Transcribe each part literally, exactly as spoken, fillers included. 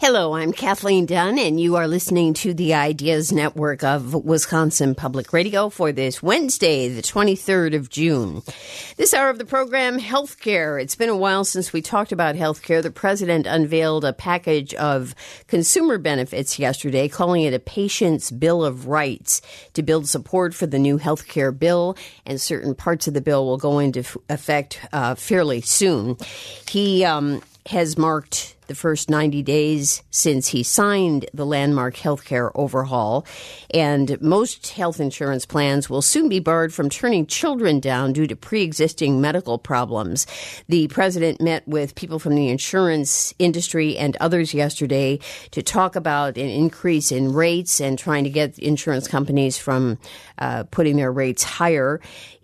Hello, I'm Kathleen Dunn, and you are listening to the Ideas Network of Wisconsin Public Radio for this Wednesday, the twenty-third of June. This hour of the program, healthcare. It's been a while since we talked about healthcare. The president unveiled a package of consumer benefits yesterday, calling it a Patient's Bill of Rights, to build support for the new healthcare bill, and certain parts of the bill will go into effect uh, fairly soon. He um, has marked the first ninety days since he signed the landmark healthcare overhaul, and most health insurance plans will soon be barred from turning children down due to pre-existing medical problems. The president met with people from the insurance industry and others yesterday to talk about an increase in rates and trying to get insurance companies from uh, putting their rates higher.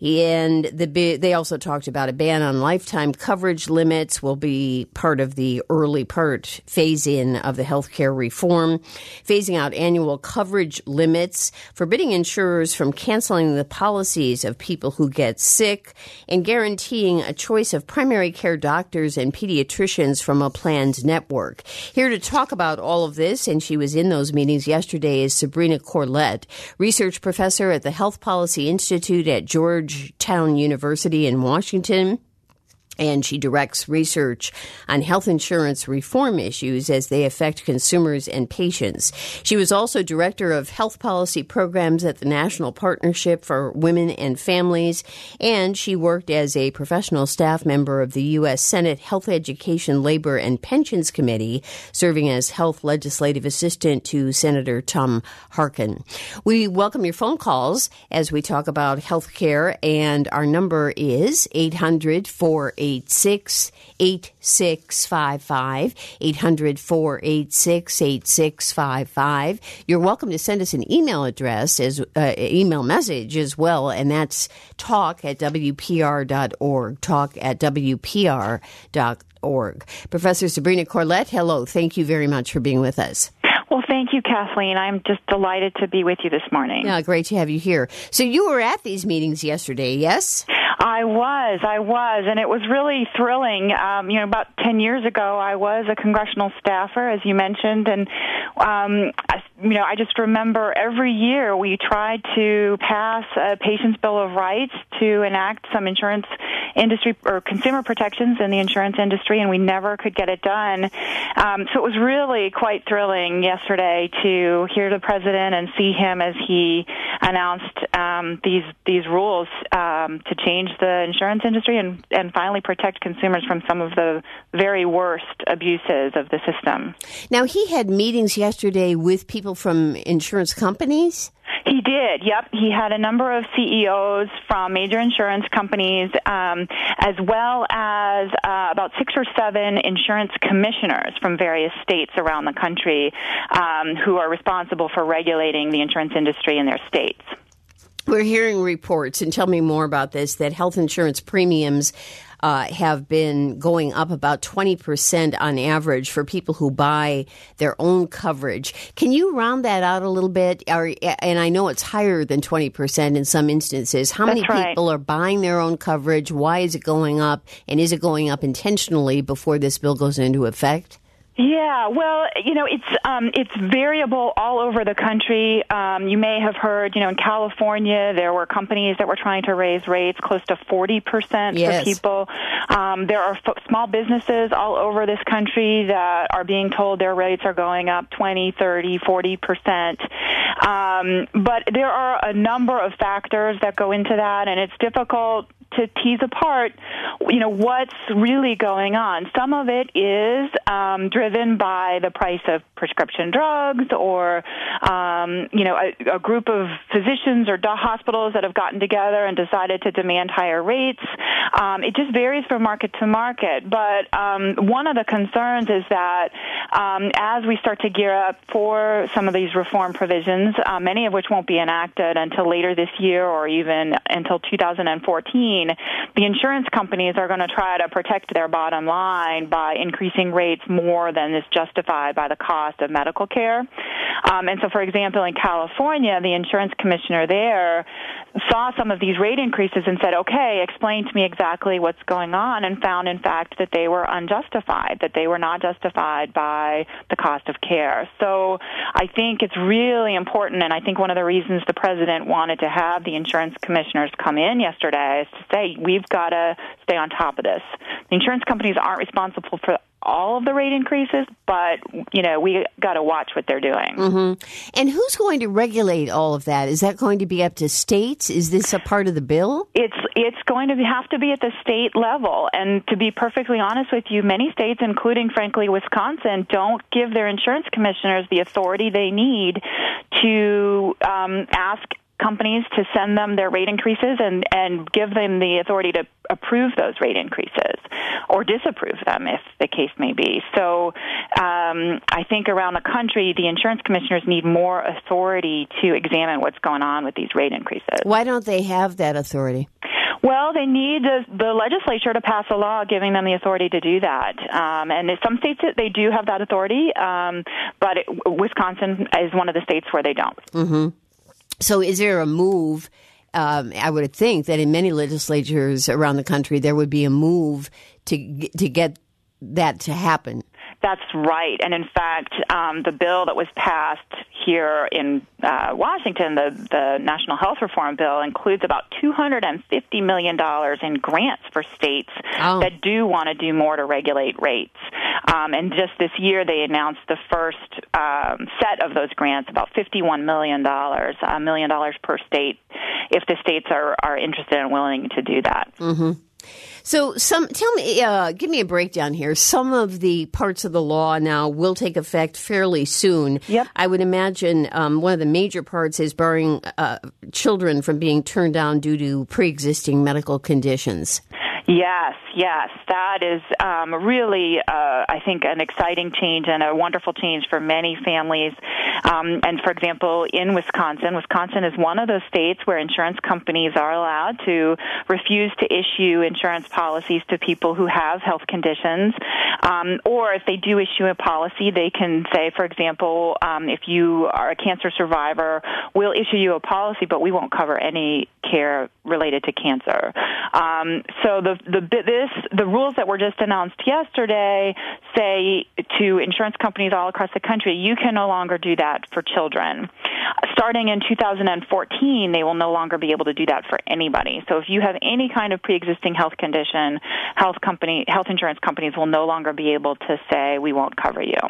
And the, they also talked about a ban on lifetime coverage limits will be part of the early part phase-in of the healthcare reform, phasing out annual coverage limits, forbidding insurers from canceling the policies of people who get sick, and guaranteeing a choice of primary care doctors and pediatricians from a plan's network. Here to talk about all of this, and she was in those meetings yesterday, is Sabrina Corlett, research professor at the Health Policy Institute at Georgetown University in Washington. And she directs research on health insurance reform issues as they affect consumers and patients. She was also director of health policy programs at the National Partnership for Women and Families, and she worked as a professional staff member of the U S Senate Health Education, Labor, and Pensions Committee, serving as health legislative assistant to Senator Tom Harkin. We welcome your phone calls as we talk about health care, and our number is eight hundred, four eight six, eight six five five, eight hundred, four eight six, eight six five five. You're welcome to send us an email address, as uh, email message as well, and that's talk at W P R dot org, talk at W P R dot org. Professor Sabrina Corlett, hello. Thank you very much for being with us. Well, thank you, Kathleen. I'm just delighted to be with you this morning. Yeah, great to have you here. So you were at these meetings yesterday, yes? I was, I was, and it was really thrilling. Um, you know, about ten years ago, I was a congressional staffer, as you mentioned, and, um, I, you know, I just remember every year we tried to pass a Patient's Bill of Rights to enact some insurance industry or consumer protections in the insurance industry, and we never could get it done. Um, so it was really quite thrilling yesterday to hear the president and see him as he announced um, these these rules um, to change the insurance industry and, and finally protect consumers from some of the very worst abuses of the system. Now, he had meetings yesterday with people from insurance companies? He did, yep. He had a number of C E Os from major insurance companies, um, as well as uh, about six or seven insurance commissioners from various states around the country um, who are responsible for regulating the insurance industry in their states. We're hearing reports, and tell me more about this, that health insurance premiums uh, have been going up about twenty percent on average for people who buy their own coverage. Can you round that out a little bit? Or, and I know it's higher than twenty percent in some instances. How many That's right. people are buying their own coverage? Why is it going up? And is it going up intentionally before this bill goes into effect? Yeah, well, you know, it's um, it's variable all over the country. Um, you may have heard, you know, in California, there were companies that were trying to raise rates close to forty percent yes. for people. Um, there are f- small businesses all over this country that are being told their rates are going up twenty, thirty, forty percent. Um, but there are a number of factors that go into that, and it's difficult to tease apart, you know, what's really going on. Some of it is um, driven by the price of prescription drugs or, um, you know, a, a group of physicians or hospitals that have gotten together and decided to demand higher rates. Um, it just varies from market to market. But um, one of the concerns is that um, as we start to gear up for some of these reform provisions, uh, many of which won't be enacted until later this year or even until two thousand fourteen, seen, the insurance companies are going to try to protect their bottom line by increasing rates more than is justified by the cost of medical care. Um, and so, for example, in California, the insurance commissioner there saw some of these rate increases and said, okay, explain to me exactly what's going on, and found, in fact, that they were unjustified, that they were not justified by the cost of care. So I think it's really important, and I think one of the reasons the president wanted to have the insurance commissioners come in yesterday is to say, we've got to stay on top of this. The insurance companies aren't responsible for all of the rate increases, but, you know, we got to watch what they're doing. Mm-hmm. And who's going to regulate all of that? Is that going to be up to states? Is this a part of the bill? It's it's going to have to be at the state level. And to be perfectly honest with you, many states, including, frankly, Wisconsin, don't give their insurance commissioners the authority they need to um, ask companies to send them their rate increases and, and give them the authority to approve those rate increases or disapprove them, if the case may be. So um, I think around the country, the insurance commissioners need more authority to examine what's going on with these rate increases. Why don't they have that authority? Well, they need the, the legislature to pass a law giving them the authority to do that. Um, and in some states, they do have that authority, um, but it, Wisconsin is one of the states where they don't. Mm-hmm. So is there a move, um, I would think that in many legislatures around the country, there would be a move to to get that to happen? That's right. And in fact, um, the bill that was passed here in uh, Washington, the, the National Health Reform Bill, includes about two hundred fifty million dollars in grants for states oh. that do want to do more to regulate rates. Um, and just this year, they announced the first um, set of those grants, about fifty-one million dollars, a million dollars per state, if the states are, are interested and willing to do that. Mm-hmm. So, some tell me, uh, give me a breakdown here. Some of the parts of the law now will take effect fairly soon. Yep. I would imagine um, one of the major parts is barring uh, children from being turned down due to pre-existing medical conditions. Yes, yes. That is um, really, uh, I think, an exciting change and a wonderful change for many families. Um, and, for example, in Wisconsin, Wisconsin is one of those states where insurance companies are allowed to refuse to issue insurance policies to people who have health conditions. Um, or if they do issue a policy, they can say, for example, um, if you are a cancer survivor, we'll issue you a policy, but we won't cover any care related to cancer. Um, so the the this the rules that were just announced yesterday say to insurance companies all across the country, you can no longer do that for children. Starting in two thousand fourteen, they will no longer be able to do that for anybody. So if you have any kind of pre-existing health condition, health company health insurance companies will no longer be able to say we won't cover you.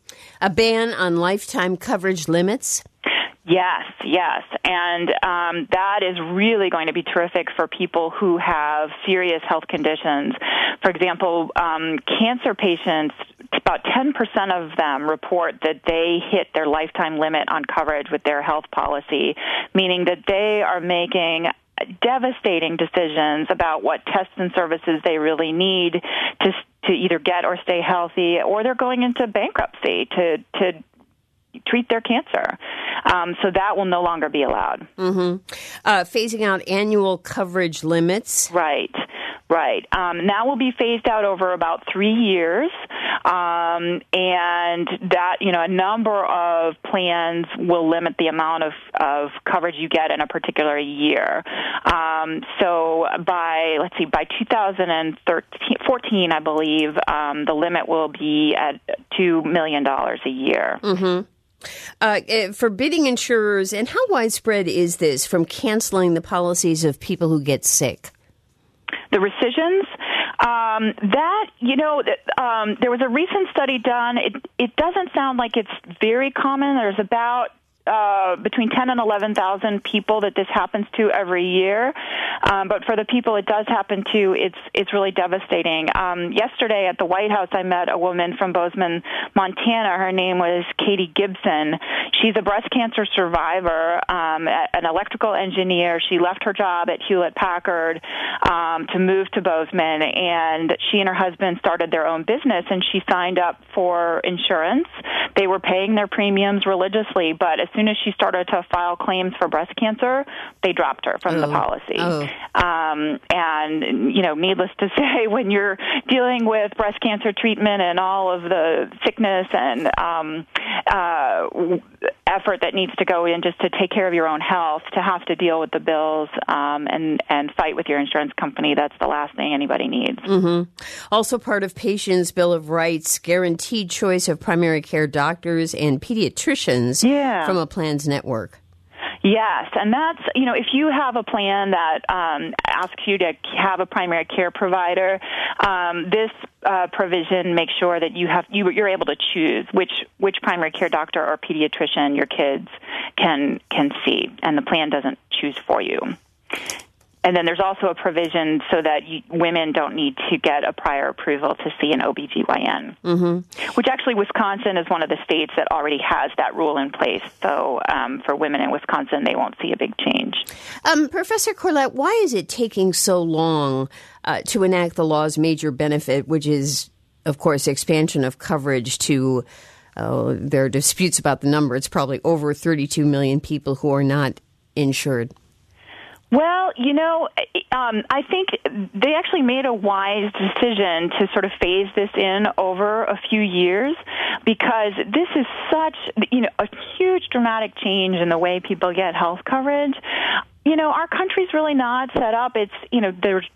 A ban on lifetime coverage limits? Yes, yes. And um, that is really going to be terrific for people who have serious health conditions. For example, um, cancer patients, about ten percent of them report that they hit their lifetime limit on coverage with their health policy, meaning that they are making devastating decisions about what tests and services they really need to to either get or stay healthy, or they're going into bankruptcy to to treat their cancer. Um, so that will no longer be allowed. Mm-hmm. Uh, phasing out annual coverage limits. Right, right. Um, that will be phased out over about three years. Um, and that, you know, a number of plans will limit the amount of, of coverage you get in a particular year. Um, so by, let's see, by two thousand fourteen, I believe, um, the limit will be at two million dollars a year. Mm-hmm. Uh, forbidding insurers, and how widespread is this, from canceling the policies of people who get sick? The rescissions, um, that, you know, um, there was a recent study done. It, it doesn't sound like it's very common. There's about Uh, between ten and eleven thousand people that this happens to every year, um, but for the people it does happen to, it's it's really devastating. Um, yesterday at the White House, I met a woman from Bozeman, Montana. Her name was Katie Gibson. She's a breast cancer survivor, um, an electrical engineer. She left her job at Hewlett-Packard um, to move to Bozeman, and she and her husband started their own business, and she signed up for insurance they were paying their premiums religiously, but as soon as she started to file claims for breast cancer, they dropped her from oh. the policy. Oh. Um, and, you know, needless to say, when you're dealing with breast cancer treatment and all of the sickness and um, uh, effort that needs to go in just to take care of your own health, to have to deal with the bills um, and, and fight with your insurance company, that's the last thing anybody needs. Mm-hmm. Also part of Patients' Bill of Rights, guaranteed choice of primary care doctors and pediatricians yeah. from a plan's network. Yes, and that's, you know, if you have a plan that um, asks you to have a primary care provider, um, this uh, provision makes sure that you have you, you're able to choose which which primary care doctor or pediatrician your kids can can see, and the plan doesn't choose for you. And then there's also a provision so that you, women don't need to get a prior approval to see an O B G Y N, mm-hmm. which actually Wisconsin is one of the states that already has that rule in place. So um, for women in Wisconsin, they won't see a big change. Um, Professor Corlett, why is it taking so long uh, to enact the law's major benefit, which is, of course, expansion of coverage to uh, there are disputes about the number. It's probably over thirty-two million people who are not insured. Well, you know, um, I think they actually made a wise decision to sort of phase this in over a few years, because this is such, you know, a huge dramatic change in the way people get health coverage. You know, our country's really not set up. It's, you know, there's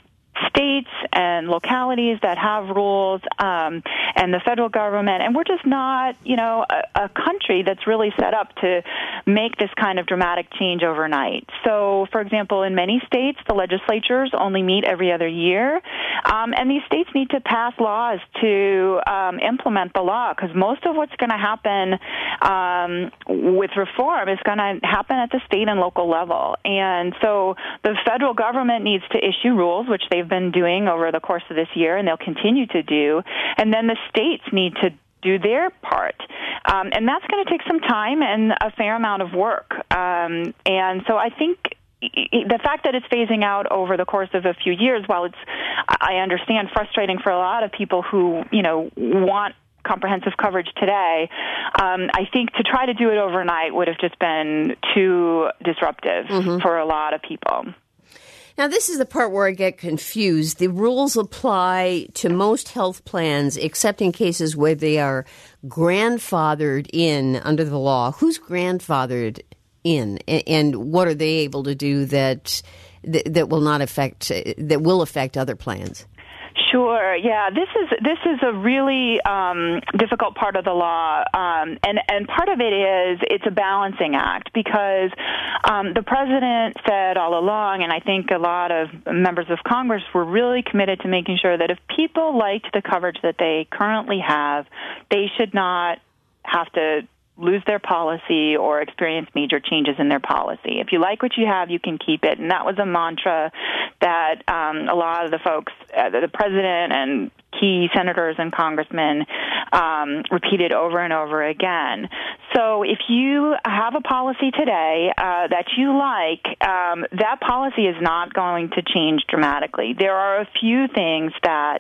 states and localities that have rules, um, and the federal government, and we're just not, you know, a, a country that's really set up to make this kind of dramatic change overnight. So, for example, in many states, the legislatures only meet every other year, um, and these states need to pass laws to um, implement the law, because most of what's going to happen um, with reform is going to happen at the state and local level. And so the federal government needs to issue rules, which they've been doing over the course of this year, and they'll continue to do. And then the states need to do their part. Um, and that's going to take some time and a fair amount of work. Um, and so I think the fact that it's phasing out over the course of a few years, while it's, I understand, frustrating for a lot of people who, you know, want comprehensive coverage today, um, I think to try to do it overnight would have just been too disruptive mm-hmm. for a lot of people. Now, this is the part where I get confused. The rules apply to most health plans, except in cases where they are grandfathered in under the law. Who's grandfathered in, and what are they able to do that that will not affect that will affect other plans? Sure. Yeah, this is this is a really um, difficult part of the law, um, and and part of it is it's a balancing act, because um, the president said all along, and I think a lot of members of Congress were really committed to making sure that if people liked the coverage that they currently have, they should not have to lose their policy or experience major changes in their policy. If you like what you have, you can keep it. And that was a mantra that um, a lot of the folks, uh, the president and key senators and congressmen um, repeated over and over again. So if you have a policy today uh, that you like, um, that policy is not going to change dramatically. There are a few things that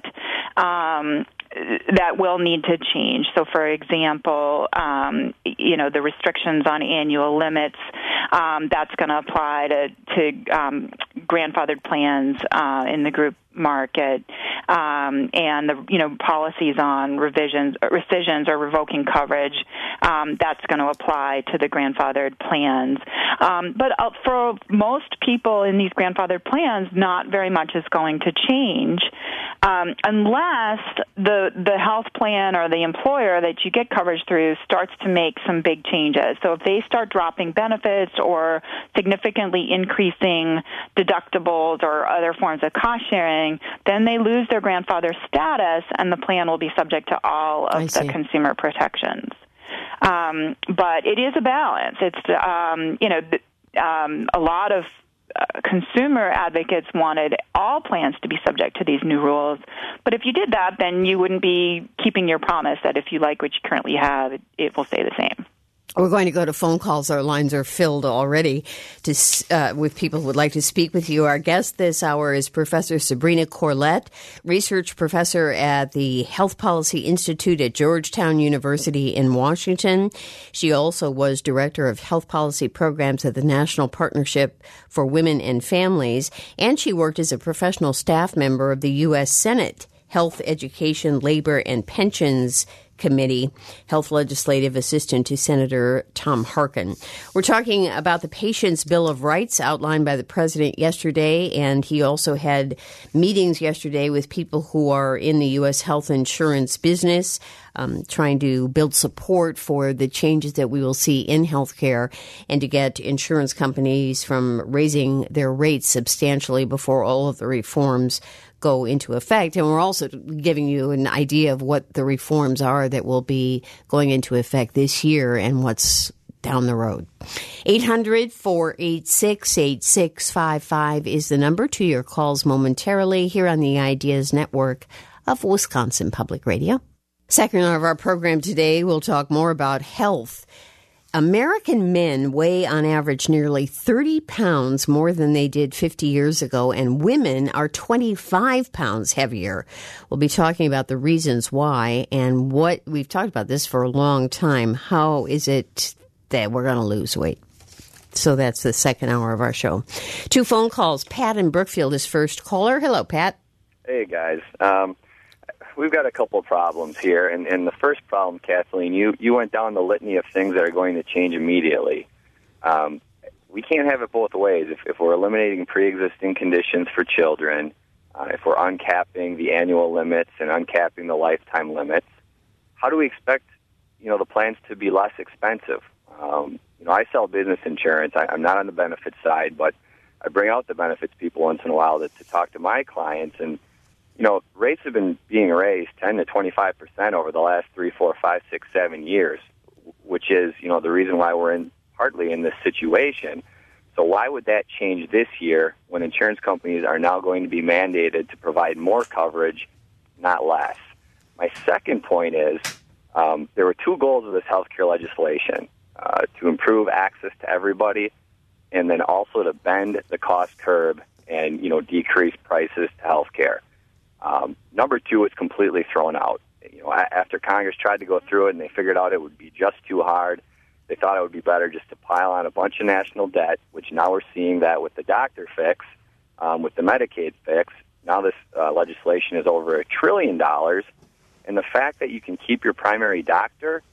um, that will need to change. So, for example, um, you know, the restrictions on annual limits, um, that's going to apply to, to um, grandfathered plans uh, in the group market, um, and the you know policies on revisions, rescissions, or revoking coverage. Um, that's going to apply to the grandfathered plans. Um, but uh, for most people in these grandfathered plans, not very much is going to change, um, unless the the health plan or the employer that you get coverage through starts to make some big changes. So if they start dropping benefits or significantly increasing deductibles or other forms of cost sharing, then they lose their grandfather status, and the plan will be subject to all of the consumer protections. Um, but it is a balance. It's, um, you know, um, a lot of uh, consumer advocates wanted all plans to be subject to these new rules. But if you did that, then you wouldn't be keeping your promise that if you like what you currently have, it, it will stay the same. We're going to go to phone calls. Our lines are filled already to, uh, with people who would like to speak with you. Our guest this hour is Professor Sabrina Corlett, research professor at the Health Policy Institute at Georgetown University in Washington. She also was director of health policy programs at the National Partnership for Women and Families, and she worked as a professional staff member of the U S Senate Health, Education, Labor, and Pensions Committee, health legislative assistant to Senator Tom Harkin. We're talking about the Patient's Bill of Rights outlined by the president yesterday, and he also had meetings yesterday with people who are in the U S health insurance business, um, trying to build support for the changes that we will see in healthcare and to get insurance companies from raising their rates substantially before all of the reforms go into effect. And we're also giving you an idea of what the reforms are that will be going into effect this year and what's down the road. eight hundred, four eight six, eight six five five is the number to your calls momentarily here on the Ideas Network of Wisconsin Public Radio. Second hour of our program today, we'll talk more about health. American men weigh on average nearly thirty pounds more than they did fifty years ago, and women are twenty-five pounds heavier. We'll be talking about the reasons why and what we've talked about this for a long time. How is it that we're going to lose weight? So that's the second hour of our show. Two phone calls. Pat in Brookfield is first caller. Hello, Pat. Hey, guys. Um, We've got a couple of problems here, and, and the first problem, Kathleen, you, you went down the litany of things that are going to change immediately. Um, we can't have it both ways. If, if we're eliminating pre-existing conditions for children, uh, if we're uncapping the annual limits and uncapping the lifetime limits, how do we expect, you know, the plans to be less expensive? Um, you know, I sell business insurance. I, I'm not on the benefits side, but I bring out the benefits people once in a while to, to talk to my clients, and you know, rates have been being raised ten to twenty-five percent over the last three, four, five, six, seven years, which is, you know, the reason why we're in partly in this situation. So why would that change this year when insurance companies are now going to be mandated to provide more coverage, not less? My second point is um, there were two goals of this healthcare legislation, uh, to improve access to everybody and then also to bend the cost curve and, you know, decrease prices to healthcare. Um, number two is completely thrown out. You know, after Congress tried to go through it and they figured out it would be just too hard, they thought it would be better just to pile on a bunch of national debt, which now we're seeing that with the doctor fix, um, with the Medicaid fix. Now this uh, legislation is over a trillion dollars, and the fact that you can keep your primary doctor,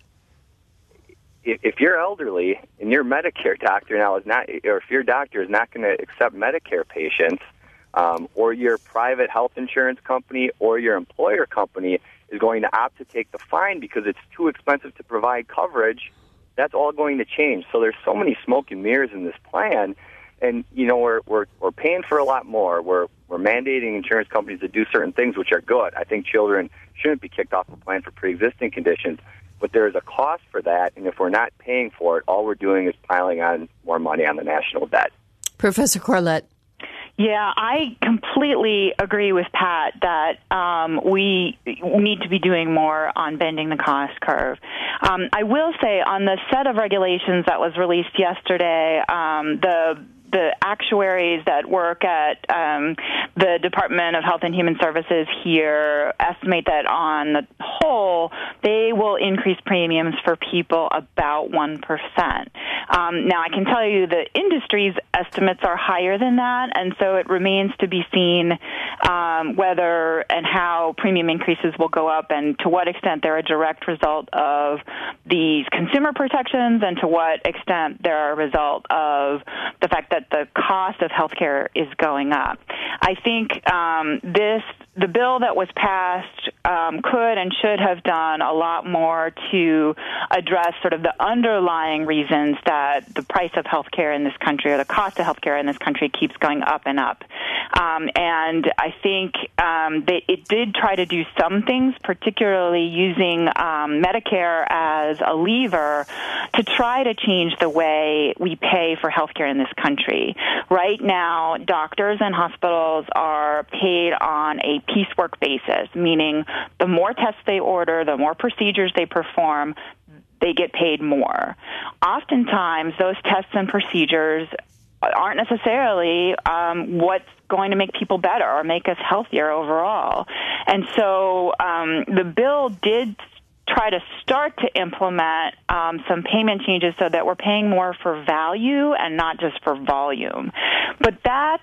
if, if you're elderly and your Medicare doctor now is not, or if your doctor is not going to accept Medicare patients, Um, or your private health insurance company or your employer company is going to opt to take the fine because it's too expensive to provide coverage, that's all going to change. So there's so many smoke and mirrors in this plan, and you know we're we're we're paying for a lot more. We're we're mandating insurance companies to do certain things which are good. I think children shouldn't be kicked off the plan for pre-existing conditions, but there is a cost for that, and if we're not paying for it, all we're doing is piling on more money on the national debt. Professor Corlett. Yeah, I completely agree with Pat that um, we need to be doing more on bending the cost curve. Um, I will say on the set of regulations that was released yesterday, um, the the actuaries that work at um, the Department of Health and Human Services here estimate that on the whole, they will increase premiums for people about one percent. Um, now, I can tell you the industry's estimates are higher than that, and so it remains to be seen um, whether and how premium increases will go up and to what extent they're a direct result of these consumer protections and to what extent they're a result of the fact that the cost of healthcare is going up. I think um, this, the bill that was passed um, could and should have done a lot more to address sort of the underlying reasons that the price of healthcare in this country or the cost of healthcare in this country keeps going up and up. Um, and I think um, they, it did try to do some things, particularly using um, Medicare as a lever to try to change the way we pay for healthcare in this country. Right now, doctors and hospitals are paid on a piecework basis, meaning the more tests they order, the more procedures they perform, they get paid more. oftentimes those tests and procedures aren't necessarily um, what's going to make people better or make us healthier overall. And so um, the bill did try to start to implement um, some payment changes so that we're paying more for value and not just for volume. But that's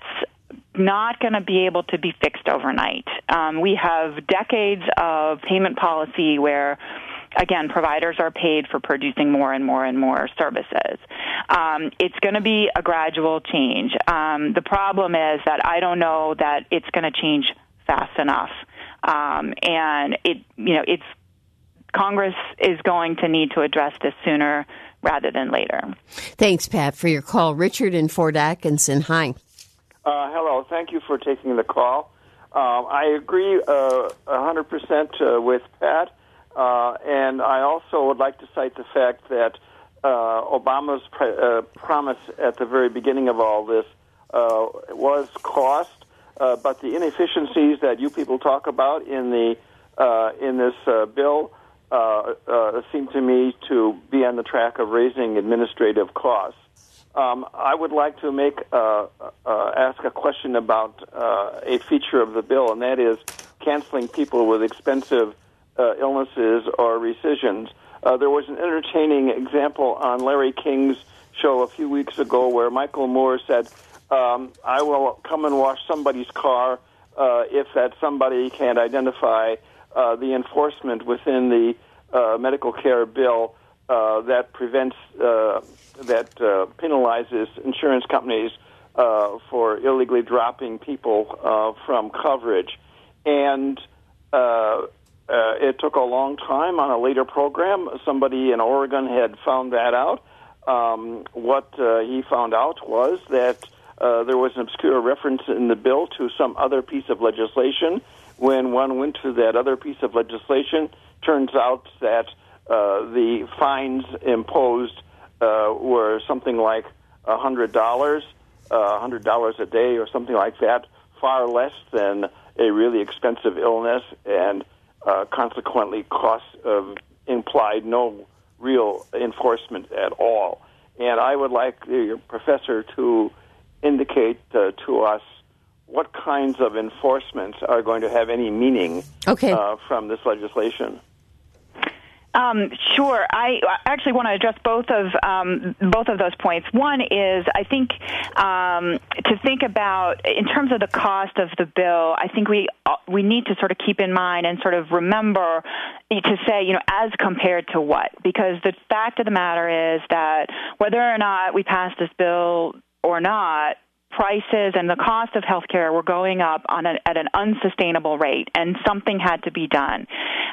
not going to be able to be fixed overnight. Um, we have decades of payment policy where, again, providers are paid for producing more and more and more services. Um, it's going to be a gradual change. Um, the problem is that I don't know that it's going to change fast enough. Um, and it, you know, it's Congress is going to need to address this sooner rather than later. Thanks, Pat, for your call. Richard in Fort Atkinson, hi. Uh, hello. Thank you for taking the call. Um, I agree uh, one hundred percent uh, with Pat, uh, and I also would like to cite the fact that uh, Obama's pre- uh, promise at the very beginning of all this uh, was cost, uh, but the inefficiencies that you people talk about in the uh, in this uh, bill uh, uh, seem to me to be on the track of raising administrative costs. Um, I would like to make uh, uh, ask a question about uh, a feature of the bill, and that is canceling people with expensive uh, illnesses or rescissions. Uh, there was an entertaining example on Larry King's show a few weeks ago where Michael Moore said, um, I will come and wash somebody's car uh, if that somebody can identify uh, the enforcement within the uh, medical care bill uh, that prevents uh, that uh, penalizes insurance companies uh, for illegally dropping people uh, from coverage. And uh, uh, it took a long time on a later program. Somebody in Oregon had found that out. Um, what uh, he found out was that uh, there was an obscure reference in the bill to some other piece of legislation. When one went to that other piece of legislation, turns out that uh, the fines imposed Uh, were something like one hundred dollars, uh, one hundred dollars a day or something like that, far less than a really expensive illness, and uh, consequently costs uh, implied no real enforcement at all. And I would like your professor to indicate uh, to us what kinds of enforcements are going to have any meaning okay. uh, from this legislation. Um, sure. I actually want to address both of um, both of those points. One is, I think, um, to think about in terms of the cost of the bill. I think we we need to sort of keep in mind and sort of remember to say, you know, as compared to what? Because the fact of the matter is that whether or not we pass this bill or not, prices and the cost of healthcare were going up on a, at an unsustainable rate, and something had to be done.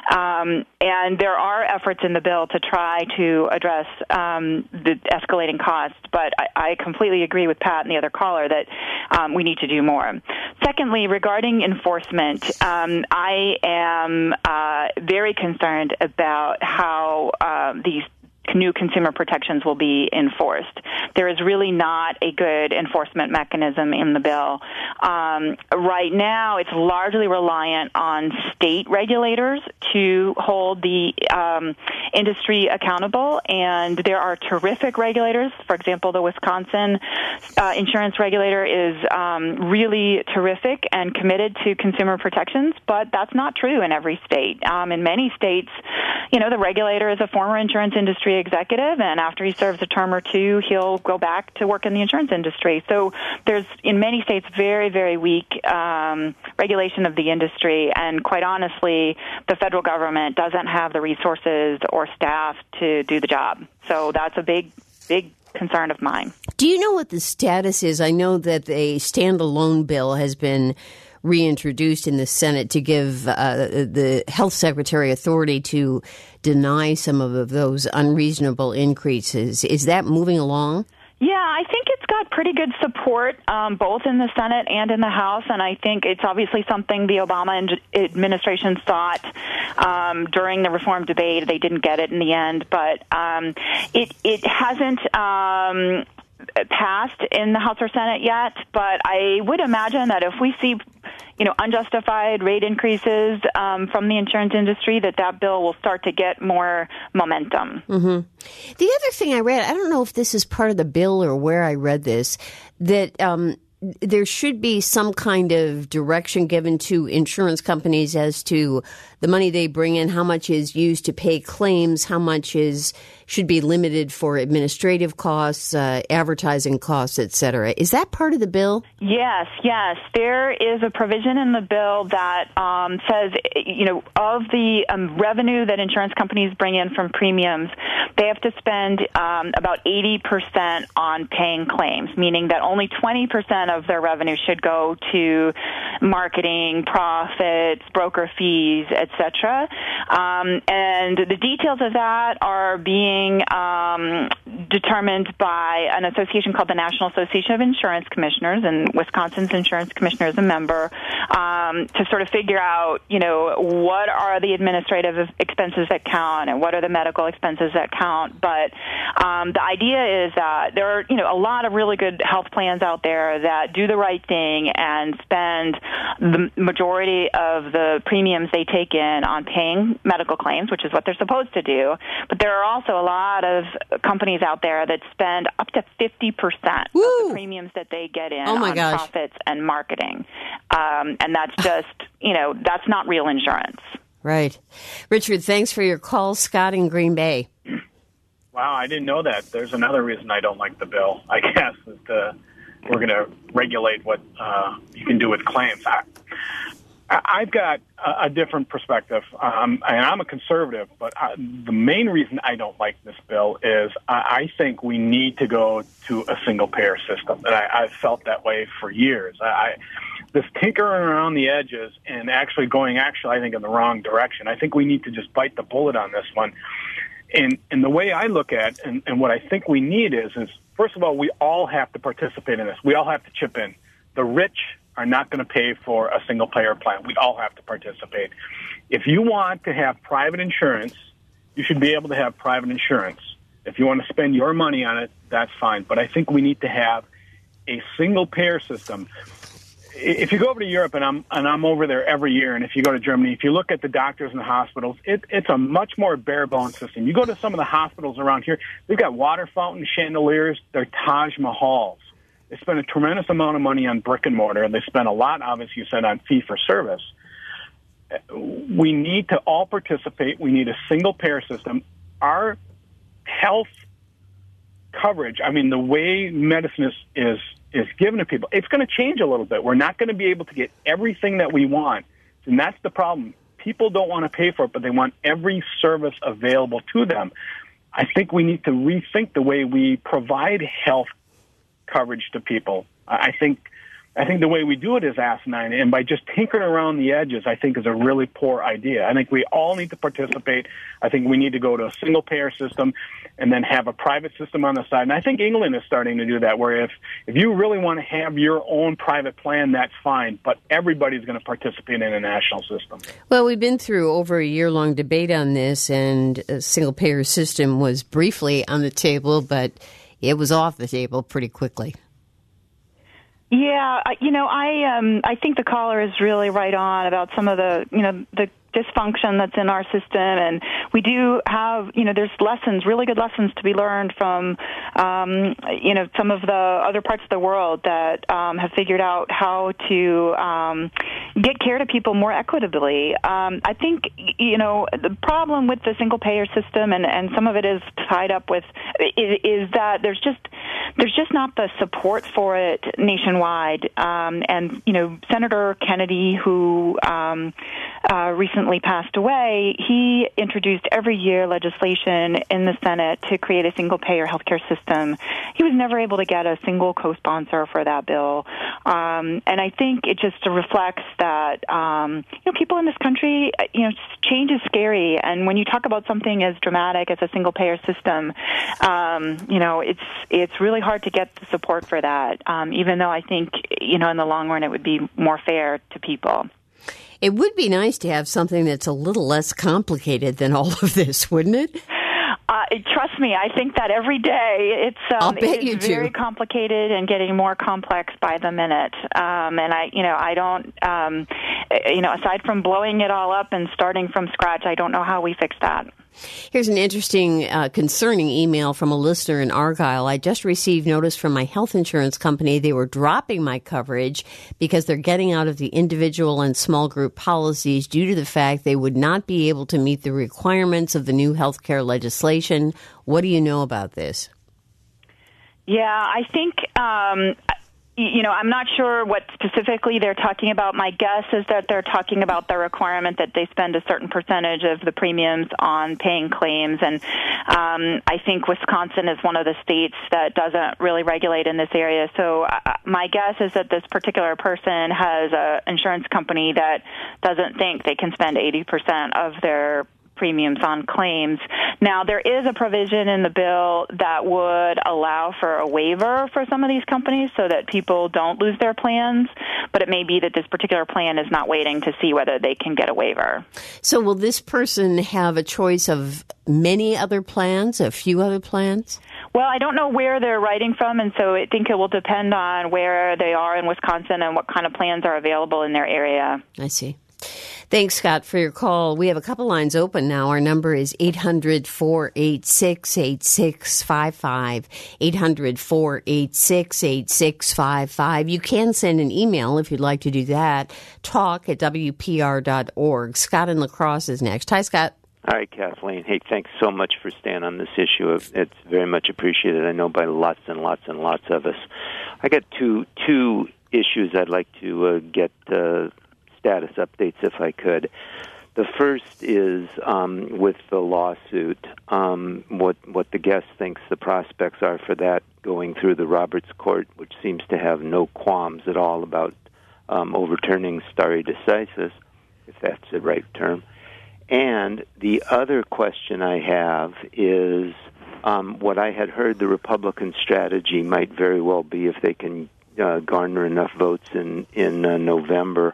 Um, and there are efforts in the bill to try to address um, the escalating costs, but I, I completely agree with Pat and the other caller that um, we need to do more. Secondly, regarding enforcement, um, I am uh, very concerned about how uh, these new consumer protections will be enforced. There is really not a good enforcement mechanism in the bill. Um, right now, it's largely reliant on state regulators to hold the um, industry accountable, and there are terrific regulators. For example, the Wisconsin uh, insurance regulator is um, really terrific and committed to consumer protections, but that's not true in every state. Um, in many states, you know, the regulator is a former insurance industry executive, and after he serves a term or two, he'll go back to work in the insurance industry. So there's, in many states, very, very weak um, regulation of the industry, and quite honestly, the federal government doesn't have the resources or staff to do the job. So that's a big, big concern of mine. Do you know what the status is? I know that a standalone bill has been reintroduced in the Senate to give uh, the health secretary authority to deny some of those unreasonable increases. Is that moving along? Yeah, I think it's got pretty good support um, both in the Senate and in the House, and I think it's obviously something the Obama administration sought um, during the reform debate. They didn't get it in the end, but um, it, it hasn't um, passed in the House or Senate yet, but I would imagine that if we see you know, unjustified rate increases um, from the insurance industry, that that bill will start to get more momentum. Mm-hmm. The other thing I read, I don't know if this is part of the bill or where I read this, that um, there should be some kind of direction given to insurance companies as to the money they bring in, how much is used to pay claims, how much is should be limited for administrative costs, uh, advertising costs, et cetera. Is that part of the bill? Yes, yes. There is a provision in the bill that um, says, you know, of the um, revenue that insurance companies bring in from premiums, they have to spend um, about eighty percent on paying claims, meaning that only twenty percent of their revenue should go to marketing, profits, broker fees, et cetera. Um, and the details of that are being um, determined by an association called the National Association of Insurance Commissioners, and Wisconsin's insurance commissioner is a member, um, to sort of figure out, you know, what are the administrative expenses that count and what are the medical expenses that count. But um, the idea is that there are, you know, a lot of really good health plans out there that do the right thing and spend the majority of the premiums they take in on paying medical claims, which is what they're supposed to do. But there are also a lot of companies out there that spend up to fifty percent Woo! of the premiums that they get in oh my on gosh. profits and marketing. Um, and that's just, you know, that's not real insurance. Right. Richard, thanks for your call. Scott in Green Bay. Wow, I didn't know that. There's another reason I don't like the bill, I guess, is that we're going to regulate what uh, you can do with claims. I, I've got a, a different perspective, um, and I'm a conservative, but I, the main reason I don't like this bill is I, I think we need to go to a single-payer system, and I, I've felt that way for years. I, I This tinkering around the edges and actually going, actually, I think, in the wrong direction. I think we need to just bite the bullet on this one. And, and the way I look at and, and what I think we need is, is, first of all, we all have to participate in this. We all have to chip in. The rich are not going to pay for a single-payer plan. We all have to participate. If you want to have private insurance, you should be able to have private insurance. If you want to spend your money on it, that's fine. But I think we need to have a single-payer system. If you go over to Europe, and I'm and I'm over there every year, and if you go to Germany, if you look at the doctors and the hospitals, it, it's a much more bare-bones system. You go to some of the hospitals around here, they've got water fountain chandeliers. They're Taj Mahals. They spend a tremendous amount of money on brick and mortar, and they spend a lot, obviously, you said, on fee-for-service. We need to all participate. We need a single-payer system. Our health coverage, I mean, the way medicine is, is is given to people, it's going to change a little bit. We're not going to be able to get everything that we want, and that's the problem. People don't want to pay for it, but they want every service available to them. I think we need to rethink the way we provide health coverage to people. I think I think the way we do it is asinine, and by just tinkering around the edges, I think is a really poor idea. I think we all need to participate. I think we need to go to a single-payer system and then have a private system on the side. And I think England is starting to do that, where if, if you really want to have your own private plan, that's fine, but everybody's going to participate in a national system. Well, we've been through over a year-long debate on this, and a single-payer system was briefly on the table, but it was off the table pretty quickly. Yeah, you know, I um, I think the caller is really right on about some of the, you know, the dysfunction that's in our system, and we do have, you know, there's lessons, really good lessons to be learned from, um, you know, some of the other parts of the world that um, have figured out how to um, get care to people more equitably. Um, I think, you know, the problem with the single-payer system, and, and some of it is tied up with, is, is that there's just there's just not the support for it nationwide. Um, and, you know, Senator Kennedy, who um, uh, recently passed away, he introduced every year legislation in the Senate to create a single-payer healthcare system. He was never able to get a single co-sponsor for that bill. Um, and I think it just reflects that, um, you know, people in this country, you know, change is scary. And when you talk about something as dramatic as a single-payer system, um, you know, it's it's really hard to get the support for that, um, even though I think, you know, in the long run it would be more fair to people. It would be nice to have something that's a little less complicated than all of this, wouldn't it? Uh, trust me, I think that every day. It's um, I'll bet it's you very do. complicated and getting more complex by the minute. Um, and I, you know, I don't, um, you know, aside from blowing it all up and starting from scratch, I don't know how we fix that. Here's an interesting, uh, concerning email from a listener in Argyle. I just received notice from my health insurance company they were dropping my coverage because they're getting out of the individual and small group policies due to the fact they would not be able to meet the requirements of the new health care legislation. What do you know about this? Yeah, I think, um, you know, I'm not sure what specifically they're talking about. My guess is that they're talking about the requirement that they spend a certain percentage of the premiums on paying claims. And um, I think Wisconsin is one of the states that doesn't really regulate in this area. So uh, my guess is that this particular person has an insurance company that doesn't think they can spend eighty percent of their premiums on claims. Now, there is a provision in the bill that would allow for a waiver for some of these companies so that people don't lose their plans, but it may be that this particular plan is not waiting to see whether they can get a waiver. So will this person have a choice of many other plans, a few other plans? Well, I don't know where they're writing from, and so I think it will depend on where they are in Wisconsin and what kind of plans are available in their area. I see. Thanks, Scott, for your call. We have a couple lines open now. Our number is eight hundred, four eight six, eight six five five, eight hundred, four eight six, eight six five five. You can send an email if you'd like to do that, talk at W P R dot org. Scott in La Crosse is next. Hi, Scott. Hi, Kathleen. Hey, thanks so much for staying on this issue. It's very much appreciated, I know, by lots and lots and lots of us. I got two two issues I'd like to uh, get uh status updates, if I could. The first is um, with the lawsuit, um, what what the guest thinks the prospects are for that going through the Roberts Court, which seems to have no qualms at all about um, overturning stare decisis, if that's the right term. And the other question I have is um, what I had heard the Republican strategy might very well be if they can uh, garner enough votes in, in uh, November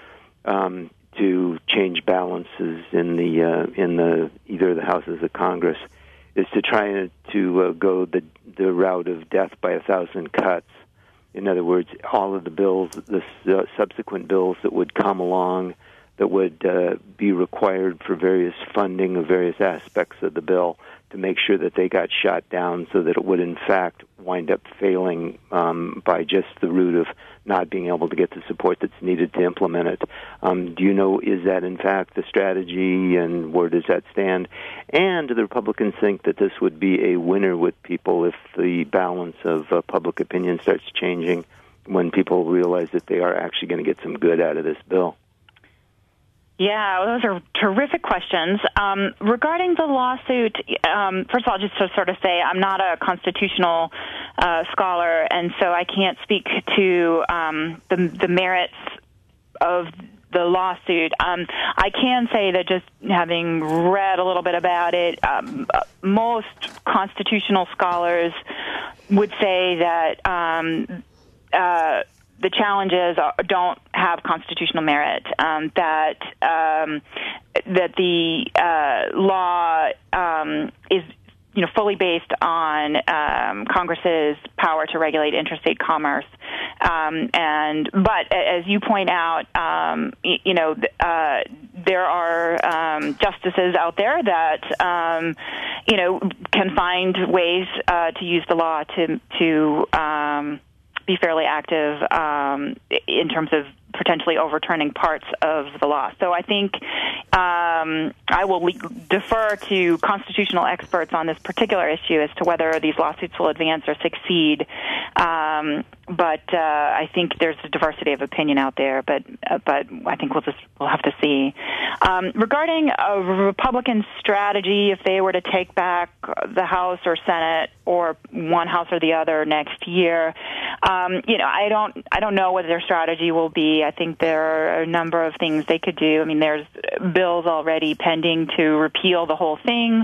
Um, to change balances in the uh, in the either the houses of Congress, is to try to uh, go the the route of death by a thousand cuts. In other words, all of the bills, the uh, subsequent bills that would come along, that would uh, be required for various funding of various aspects of the bill, to make sure that they got shot down, so that it would in fact wind up failing um, by just the route of not being able to get the support that's needed to implement it. Um, do you know, is that in fact the strategy, and where does that stand? And do the Republicans think that this would be a winner with people if the balance of uh, public opinion starts changing, when people realize that they are actually going to get some good out of this bill? Yeah, those are terrific questions. Um, regarding the lawsuit, um, first of all, just to sort of say, I'm not a constitutional uh, scholar, and so I can't speak to um, the, the merits of the lawsuit. Um, I can say that just having read a little bit about it, um, most constitutional scholars would say that um, uh, the challenges are, don't have constitutional merit, um, that um, that the uh, law um, is you know, fully based on um, Congress's power to regulate interstate commerce. Um, and but as you point out, um, you, you know, uh, there are um, justices out there that um, you know can find ways uh, to use the law to to um, be fairly active um, in terms of potentially overturning parts of the law. So I think um, I will le- defer to constitutional experts on this particular issue as to whether these lawsuits will advance or succeed. Um, but uh, I think there's a diversity of opinion out there. But uh, but I think we'll just we'll have to see. Um, regarding a Republican strategy, if they were to take back the House or Senate or one house or the other next year, um, you know, I don't I don't know what their strategy will be. I think there are a number of things they could do. I mean, there's bills already pending to repeal the whole thing.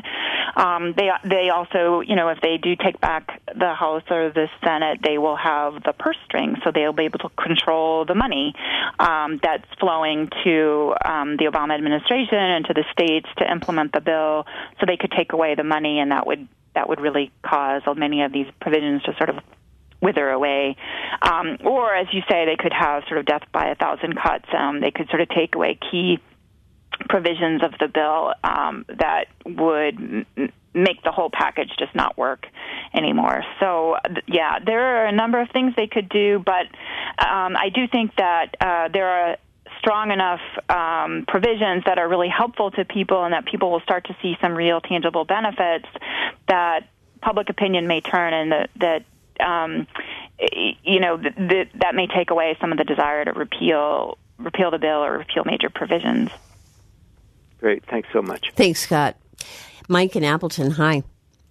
Um, they they also, you know, if they do take back the House or the Senate, they will have the purse strings, so they'll be able to control the money um, that's flowing to um, the Obama administration and to the states to implement the bill. So they could take away the money, and that would that would really cause many of these provisions to sort of wither away. Um, or, as you say, they could have sort of death by a thousand cuts. Um, they could sort of take away key provisions of the bill um, that would m- make the whole package just not work anymore. So, yeah, there are a number of things they could do, but um, I do think that uh, there are strong enough um, provisions that are really helpful to people and that people will start to see some real tangible benefits that public opinion may turn and that, that um, you know, th- th- that may take away some of the desire to repeal repeal the bill or repeal major provisions. Great. Thanks so much. Thanks, Scott. Mike in Appleton, hi.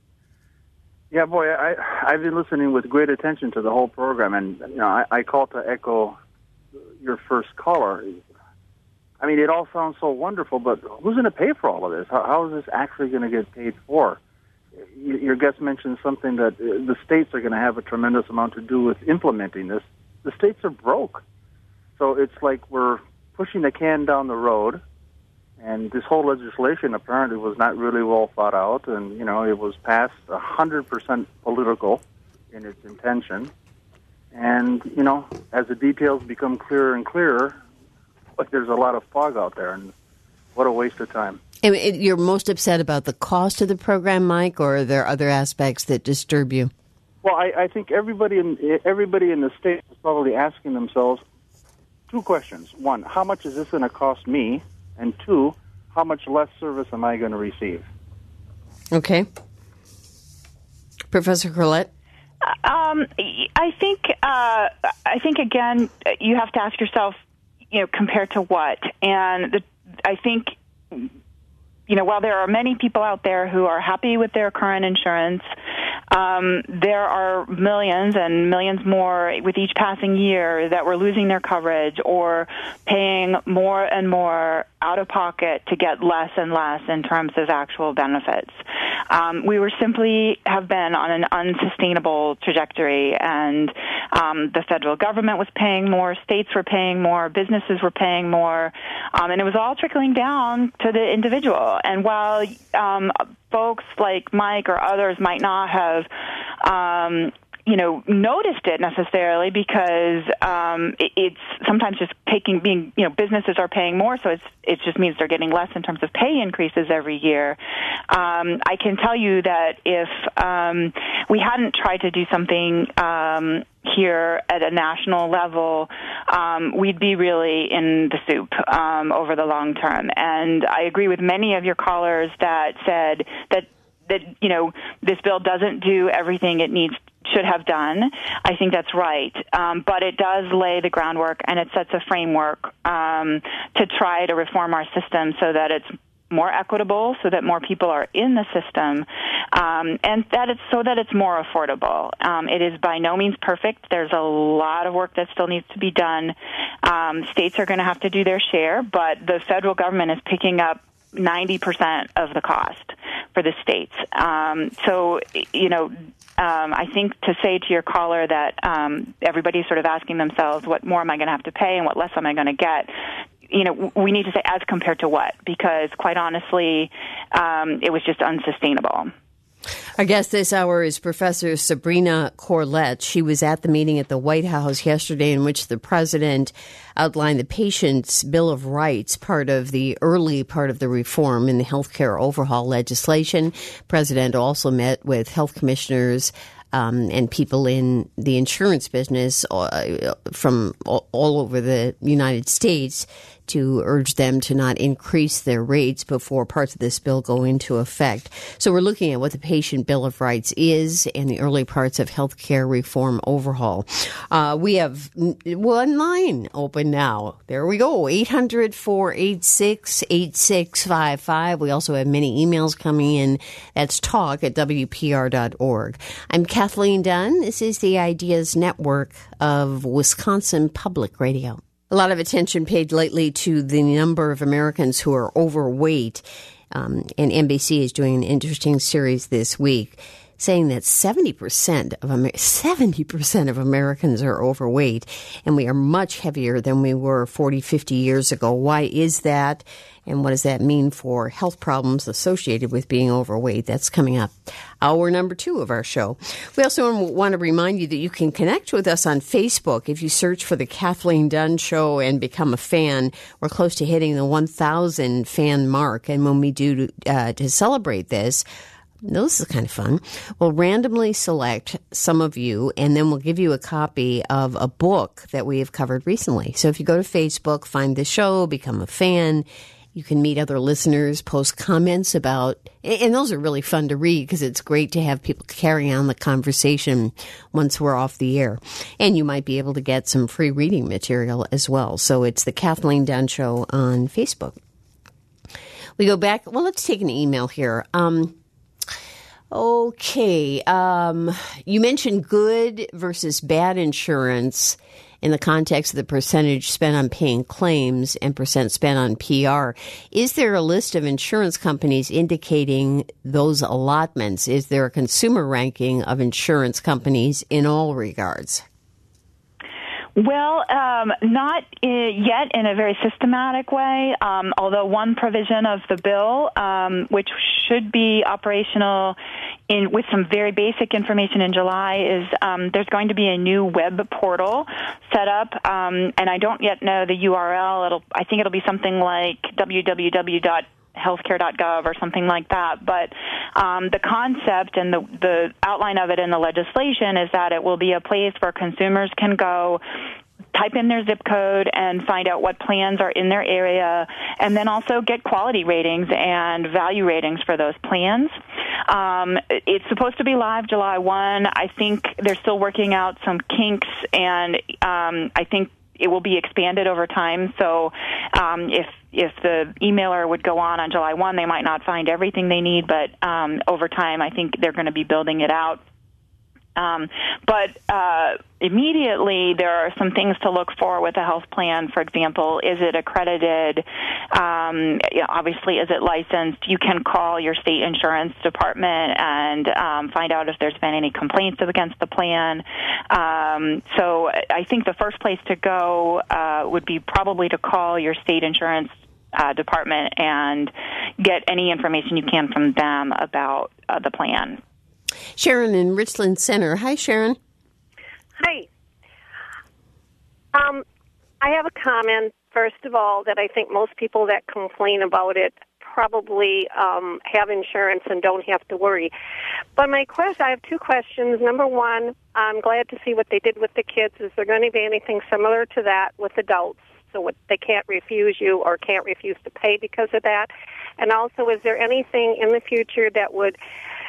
Yeah, boy, I, I've been listening with great attention to the whole program, and you know, I, I call to echo your first caller. I mean, it all sounds so wonderful, but who's going to pay for all of this? How, how is this actually going to get paid for? Your guest mentioned something that the states are going to have a tremendous amount to do with implementing this. The states are broke. So it's like we're pushing the can down the road, and this whole legislation apparently was not really well thought out, and, you know, it was passed one hundred percent political in its intention. And, you know, as the details become clearer and clearer, like there's a lot of fog out there, and what a waste of time. And it, you're most upset about the cost of the program, Mike, or are there other aspects that disturb you? Well, I, I think everybody in everybody in the state is probably asking themselves two questions. One, how much is this going to cost me? And two, how much less service am I going to receive? Okay. Professor Corlett? Um, I think, uh, I think again, you have to ask yourself, you know, compared to what? And the, I think, you know, while there are many people out there who are happy with their current insurance, um, there are millions and millions more with each passing year that were losing their coverage or paying more and more out of pocket to get less and less in terms of actual benefits. Um, we were simply have been on an unsustainable trajectory, and um, the federal government was paying more, states were paying more, businesses were paying more, um, and it was all trickling down to the individual. And while um, folks like Mike or others might not have um, you know, noticed it necessarily because um, it, it's sometimes just taking being, you know, businesses are paying more, so it's it just means they're getting less in terms of pay increases every year. Um, I can tell you that if um, we hadn't tried to do something um, here at a national level, um, we'd be really in the soup um, over the long term. And I agree with many of your callers that said that that you know this bill doesn't do everything it needs should have done. I think that's right. Um, but it does lay the groundwork and it sets a framework um, to try to reform our system so that it's more equitable, so that more people are in the system, um, and that it's so that it's more affordable. Um, it is by no means perfect. There's a lot of work that still needs to be done. Um, states are going to have to do their share, but the federal government is picking up ninety percent of the cost for the states. Um, so, you know, Um, I think to say to your caller that um, everybody's sort of asking themselves, what more am I going to have to pay and what less am I going to get? You know, we need to say as compared to what, because quite honestly, um, it was just unsustainable. Our guest this hour is Professor Sabrina Corlett. She was at the meeting at the White House yesterday in which the president outlined the Patient's Bill of Rights, part of the early part of the reform in the healthcare overhaul legislation. The president also met with health commissioners um, and people in the insurance business uh, from all, all over the United States to urge them to not increase their rates before parts of this bill go into effect. So we're looking at what the Patient Bill of Rights is and the early parts of healthcare reform overhaul. Uh, we have one line open now. There we go, eight hundred, four eight six, eight six five five. We also have many emails coming in. That's talk at W P R dot org. I'm Kathleen Dunn. This is the Ideas Network of Wisconsin Public Radio. A lot of attention paid lately to the number of Americans who are overweight. Um, and N B C is doing an interesting series this week saying that seventy percent of Amer- seventy percent of Americans are overweight, and we are much heavier than we were forty, fifty years ago. Why is that? And what does that mean for health problems associated with being overweight? That's coming up. Hour number two of our show. We also want to remind you that you can connect with us on Facebook. If you search for The Kathleen Dunn Show and become a fan, we're close to hitting the one thousand fan mark. And when we do uh, to celebrate this, this is kind of fun. We'll randomly select some of you, and then we'll give you a copy of a book that we have covered recently. So if you go to Facebook, find the show, become a fan, you can meet other listeners, post comments about, and those are really fun to read because it's great to have people carry on the conversation once we're off the air. And you might be able to get some free reading material as well. So it's the Kathleen Dunn Show on Facebook. We go back. Well, let's take an email here. Um, okay. Um, you mentioned good versus bad insurance in the context of the percentage spent on paying claims and percent spent on P R. Is there a list of insurance companies indicating those allotments? Is there a consumer ranking of insurance companies in all regards? Well, um, not uh, yet in a very systematic way, um, although one provision of the bill, um, which should be operational in with some very basic information in July, is um, there's going to be a new web portal set up, um, and I don't yet know the U R L. It'll, I think it'll be something like w w w dot healthcare dot gov or something like that. But um, the concept and the, the outline of it in the legislation is that it will be a place where consumers can go, type in their zip code and find out what plans are in their area, and then also get quality ratings and value ratings for those plans. Um, it's supposed to be live July first. I think they're still working out some kinks, and um, I think it will be expanded over time. So um, if if the emailer would go on on July first, they might not find everything they need, but um, over time I think they're going to be building it out. Um, but uh, immediately there are some things to look for with a health plan. For example, is it accredited? Um, obviously, is it licensed? You can call your state insurance department and um, find out if there's been any complaints against the plan. Um, so I think the first place to go uh, would be probably to call your state insurance uh, department and get any information you can from them about uh, the plan. Sharon in Richland Center. Hi, Sharon. Hi. Um, I have a comment, first of all, that I think most people that complain about it probably um, have insurance and don't have to worry. But my question, I have two questions. Number one, I'm glad to see what they did with the kids. Is there going to be anything similar to that with adults? So what, they can't refuse you or can't refuse to pay because of that? And also, is there anything in the future that would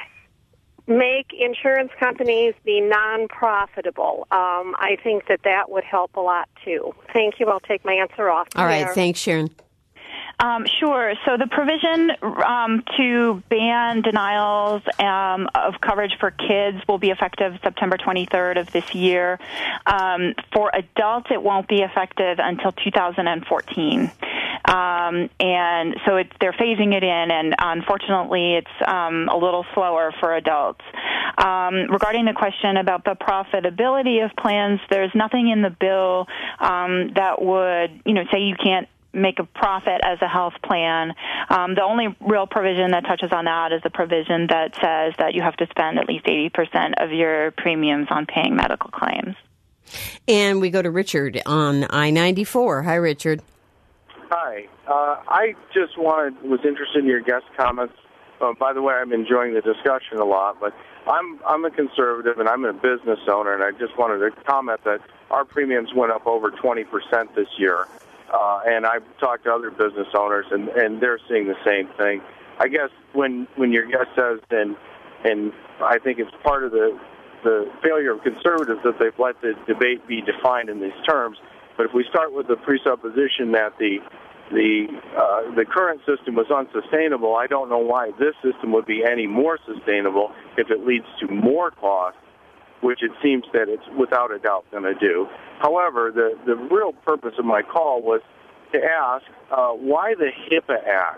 make insurance companies be non-profitable? Um, I think that that would help a lot, too. Thank you. I'll take my answer off. All right. there. Thanks, Sharon. Um, sure. So the provision um, to ban denials um, of coverage for kids will be effective September twenty-third of this year. Um, for adults, it won't be effective until two thousand fourteen. Um, and so it's, they're phasing it in, and unfortunately it's um, a little slower for adults. Um, regarding the question about the profitability of plans, there's nothing in the bill um, that would, you know, say you can't make a profit as a health plan. Um, the only real provision that touches on that is the provision that says that you have to spend at least eighty percent of your premiums on paying medical claims. And we go to Richard on I ninety-four. Hi, Richard. Hi. Uh, I just wanted, was interested in your guest comments. Uh, by the way, I'm enjoying the discussion a lot, but I'm I'm a conservative and I'm a business owner, and I just wanted to comment that our premiums went up over twenty percent this year. Uh, and I've talked to other business owners, and, and they're seeing the same thing. I guess when when your guest says, and and I think it's part of the the failure of conservatives that they've let the debate be defined in these terms. But if we start with the presupposition that the the uh, the current system was unsustainable, I don't know why this system would be any more sustainable if it leads to more cost, which it seems that it's without a doubt going to do. However, the, the real purpose of my call was to ask uh, why the HIPAA Act.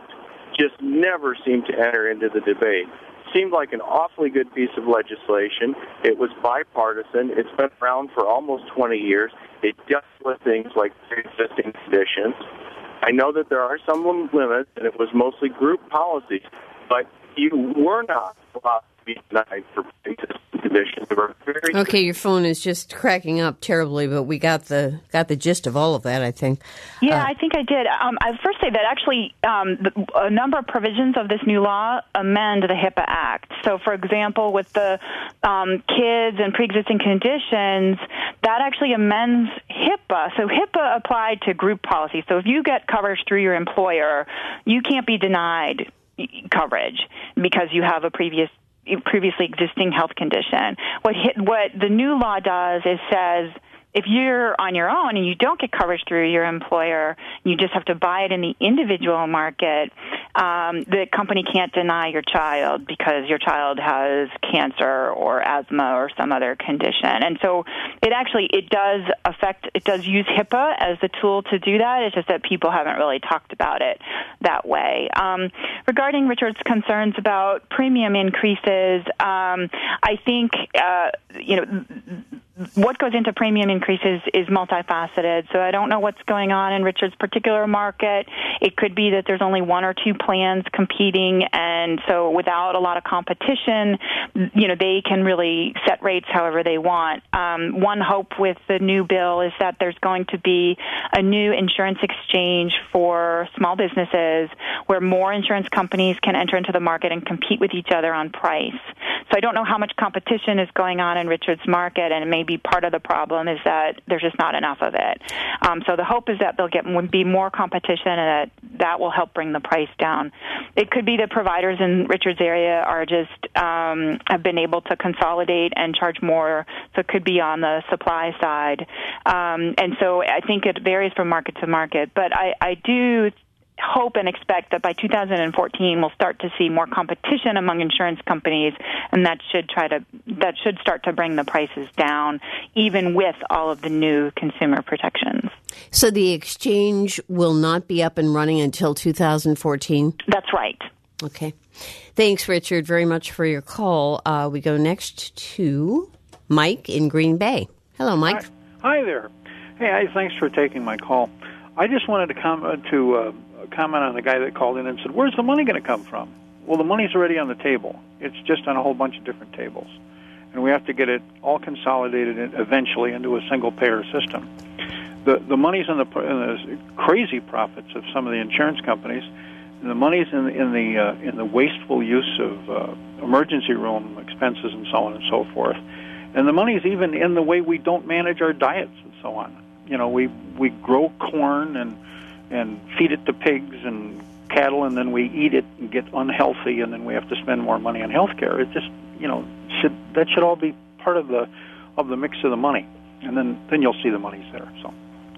just never seemed to enter into the debate. Seemed like an awfully good piece of legislation. It was bipartisan. It's been around for almost twenty years. It dealt with things like pre-existing conditions. I know that there are some limits, and it was mostly group policies, but you were not allowed to be denied for pre-existing conditions. They were very okay, your phone is just cracking up terribly, but we got the got the gist of all of that, I think. Yeah, uh, I think I did. Um, I would first say that actually um, the, a number of provisions of this new law amend the HIPAA Act. So, for example, with the um, kids and pre-existing conditions, that actually amends HIPAA. So HIPAA applied to group policy. So if you get coverage through your employer, you can't be denied coverage because you have a previous previously existing health condition. What hit, what the new law does is says if you're on your own and you don't get coverage through your employer, you just have to buy it in the individual market, um, the company can't deny your child because your child has cancer or asthma or some other condition. And so it actually, it does affect, it does use HIPAA as the tool to do that. It's just that people haven't really talked about it that way. Um, regarding Richard's concerns about premium increases, um, I think, uh, you know, what goes into premium increases is multifaceted, so I don't know what's going on in Richard's particular market. It could be that there's only one or two plans competing, and so without a lot of competition, you know, they can really set rates however they want. Um, one hope with the new bill is that there's going to be a new insurance exchange for small businesses where more insurance companies can enter into the market and compete with each other on price. So I don't know how much competition is going on in Richard's market, and maybe part of the problem is that there's just not enough of it. Um, so the hope is that there'll get be more competition, and that that will help bring the price down. It could be that providers in Richard's area are just um, have been able to consolidate and charge more, so it could be on the supply side. Um, and so I think it varies from market to market. But I, I do hope and expect that by two thousand fourteen we'll start to see more competition among insurance companies, and that should try to that should start to bring the prices down, even with all of the new consumer protections. So the exchange will not be up and running until two thousand fourteen? That's right. Okay. Thanks, Richard, very much for your call. Uh, we go next to Mike in Green Bay. Hello, Mike. Hi, Hi there. Hey, I, thanks for taking my call. I just wanted to comment to uh, comment on the guy that called in and said, where's the money going to come from? Well, the money's already on the table. It's just on a whole bunch of different tables. And we have to get it all consolidated eventually into a single-payer system. The the money's in the, in the crazy profits of some of the insurance companies, and the money's in the, in the, uh, in the wasteful use of uh, emergency room expenses and so on and so forth. And the money's even in the way we don't manage our diets and so on. You know, we, we grow corn and and feed it to pigs and cattle, and then we eat it and get unhealthy, and then we have to spend more money on health care. It just, you know, should that should all be part of the of the mix of the money, and then, then you'll see the money's there. So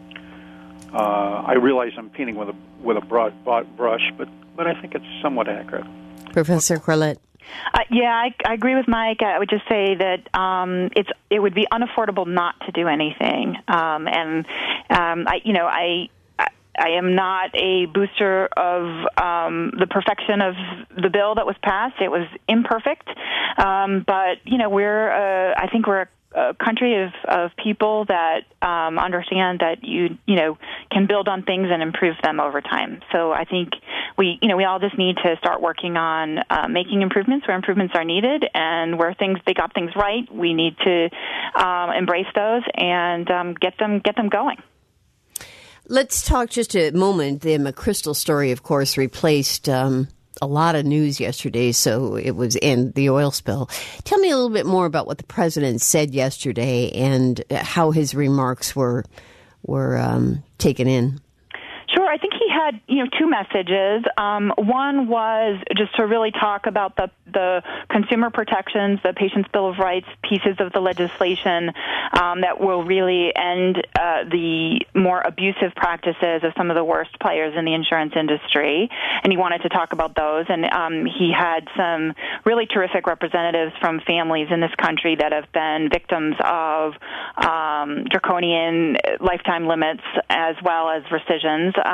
uh, I realize I'm painting with a with a broad, broad brush, but but I think it's somewhat accurate. Professor Corlett. Uh, yeah, I, I agree with Mike. I would just say that um, it's it would be unaffordable not to do anything, um, and um, I, you know, I. I am not a booster of um, the perfection of the bill that was passed. It was imperfect, um, but you know, we're uh, I think we're a, a country of, of people that um, understand that you you know can build on things and improve them over time. So I think we you know we all just need to start working on uh, making improvements where improvements are needed, and where things they got things right, we need to um, embrace those and um, get them get them going. Let's talk just a moment. The McChrystal story, of course, replaced um, a lot of news yesterday, so it was in the oil spill. Tell me a little bit more about what the president said yesterday and how his remarks were were um, taken in. Sure. I think he had, you know, two messages. Um, one was just to really talk about the, the consumer protections, the Patient's Bill of Rights pieces of the legislation um, that will really end uh, the more abusive practices of some of the worst players in the insurance industry. And he wanted to talk about those. And um, he had some really terrific representatives from families in this country that have been victims of um, draconian lifetime limits as well as rescissions. Um, and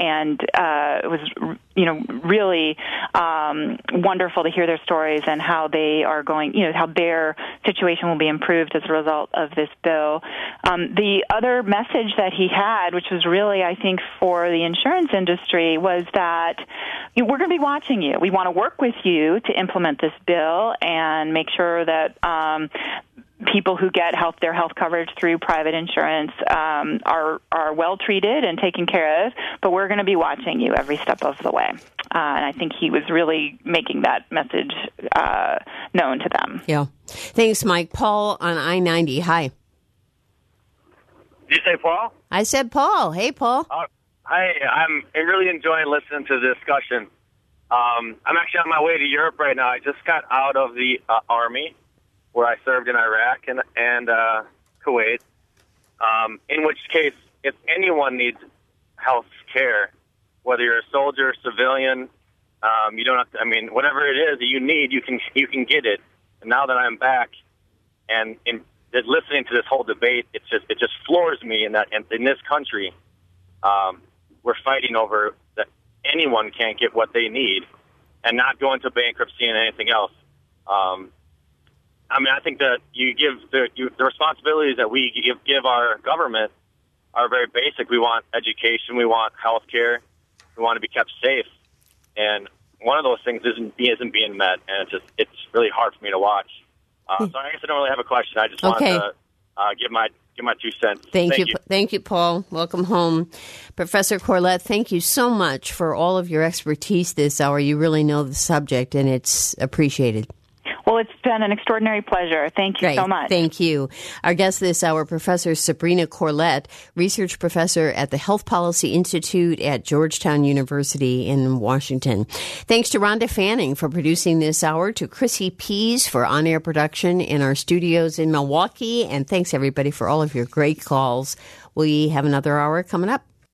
and uh, it was, you know, really um, wonderful to hear their stories and how they are going, you know, how their situation will be improved as a result of this bill. Um, the other message that he had, which was really, I think, for the insurance industry, was that you know, we're going to be watching you. We want to work with you to implement this bill and make sure that um, people who get health their health coverage through private insurance um, are are well treated and taken care of, but we're going to be watching you every step of the way. Uh, and I think he was really making that message uh, known to them. Yeah. Thanks, Mike. Paul on I ninety. Hi. Did you say Paul? I said Paul. Hey, Paul. Uh, hi. I'm really enjoying listening to the discussion. Um, I'm actually on my way to Europe right now. I just got out of the uh, Army, where I served in Iraq and, and uh, Kuwait, um, in which case, if anyone needs health care, whether you're a soldier, civilian, um, you don't have to, I mean, whatever it is that you need, you can you can get it. And now that I'm back and in, listening to this whole debate, it's just it just floors me in that in, in this country, um, we're fighting over that anyone can't get what they need and not go into bankruptcy and anything else. Um, I mean, I think that you give the, you, the responsibilities that we give, give our government are very basic. We want education. We want health care. We want to be kept safe. And one of those things isn't, isn't being met, and it's just it's really hard for me to watch. Uh, so I guess I don't really have a question. I just Okay. wanted to uh, give my give my two cents. Thank, Thank you. you. Thank you, Paul. Welcome home. Professor Corlett, thank you so much for all of your expertise this hour. You really know the subject, and it's appreciated. Well, it's been an extraordinary pleasure. Thank you Great. so much. Thank you. Our guest this hour, Professor Sabrina Corlett, research professor at the Health Policy Institute at Georgetown University in Washington. Thanks to Rhonda Fanning for producing this hour, to Chrissy Pease for on-air production in our studios in Milwaukee, and thanks everybody for all of your great calls. We have another hour coming up.